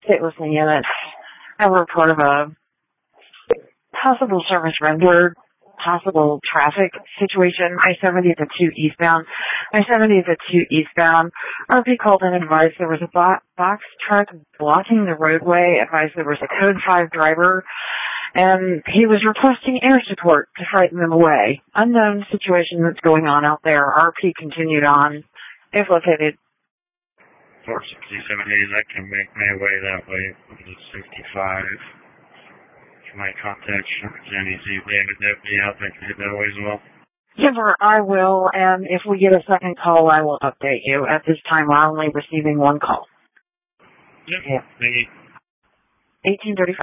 state listening unit. I were part of a possible service rendered, possible traffic situation. I-70 is a 2 eastbound. I-70 is a 2 eastbound. RP called in and advised there was a box truck blocking the roadway, advised there was a code 5 driver, and he was requesting air support to frighten them away. Unknown situation that's going on out there. RP continued on. If located. 467 I can make my way that way. It's 65. My contact Jenny Z. They have a deputy out there can hit that way as well. Kimber, I will, and if we get a second call, I will update you. At this time, we're only receiving one call. Yeah, well, thank you. 1835.